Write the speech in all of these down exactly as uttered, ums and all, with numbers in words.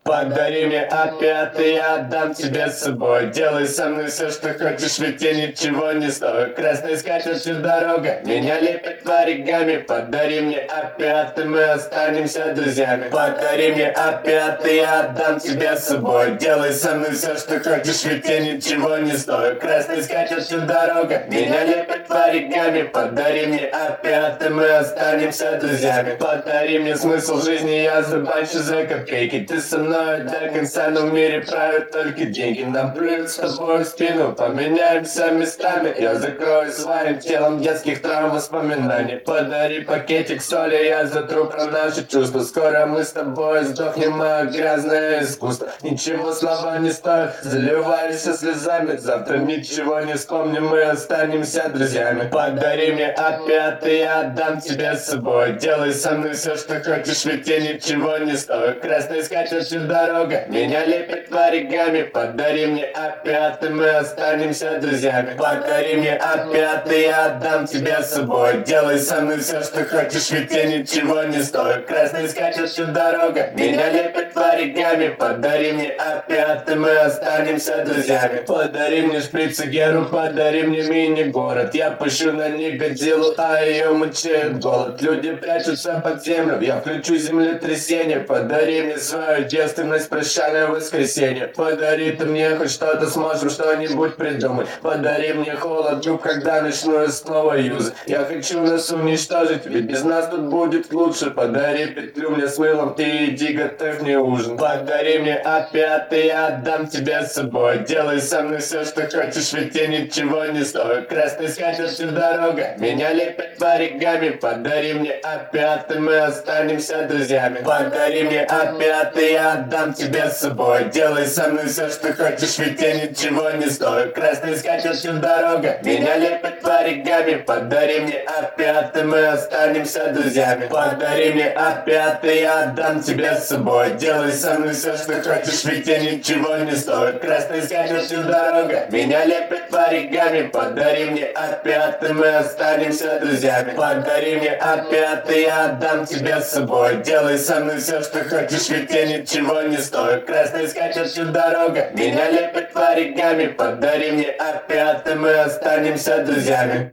Подари мне опять, и я отдам тебе с собой. Делай со мной все, что хочешь, ведь я ничего не стою. Красной скатертью дорога, меня лепит по оригами. Подари мне опять, и мы останемся друзьями. Подари мне опять, и я отдам тебе с собой. Делай со мной все, что хочешь, ведь я ничего не стою. Красной скатертью дорога, меня лепит по оригами. Подари мне опять, и мы останемся друзьями. Подари мне смысл жизни, я забанчу за копейки. Ты со мной до конца, но в мире правят только деньги. Нам плюют с тобой в спину, поменяемся местами. Я закрою своим телом детских травм воспоминаний. Подари пакетик соли, я затру про наши чувства. Скоро мы с тобой сдохнем, мое грязное искусство. Ничего слова не стоит, заливаешься слезами. Завтра ничего не вспомним, мы останемся друзьями. Подари мне опять, и я отдам тебе с собой. Делай со мной все, что хочешь, ведь я ничего не стою. Красной скатертью дорога, меня лепит по оригами. Подари мне опять, и мы останемся друзьями. Подари мне опять, и я отдам тебе с собой. Делай со мной все, что хочешь, ведь я ничего не стою. Красной скатертью дорога, меня лепит по оригами. Подари мне опять, и мы останемся друзьями. Подари мне шприц и геру, подари мне мини-город. Я пущу на них Годзиллу, а ее мучает голод. Люди прячутся под землю, я включу землетрясение. Подари мне свою девственность, прощальное воскресенье. Подари ты мне хоть что-то, сможем что-нибудь придумать. Подари мне холод губ, когда начну я снова юзать. Я хочу нас уничтожить, ведь без нас тут будет лучше. Подари петлю мне с мылом, ты иди готовь мне ужин. Подари мне опять, и я отдам тебе с собой. Делай со мной все, что хочешь, ведь я ничего не стою. Красной скатертью дорога, меня лепит по оригами. Подари мне опять, и мы останемся друзьями. Подари мне опять, и я отдам тебе с собой. Делай со мной все, что хочешь, ведь я ничего не стою. Красной скатертью дорога, меня лепит по оригами. Подари мне опять, и мы останемся друзьями. Подари мне опять, и я отдам тебе с собой. Делай со мной все, что хочешь, ведь я ничего не стою. Красной скатертью дорога, меня лепит по оригами. Подари мне опять, и мы останемся друзьями. Подари мне опять, и я отдам тебе с собой. Делай со мной все, что хочешь, ведь я ничего не стою. Красной скатертью дорога, меня лепит по оригами. Подари мне опять, и мы останемся друзьями.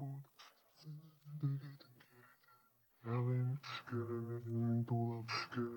Scared,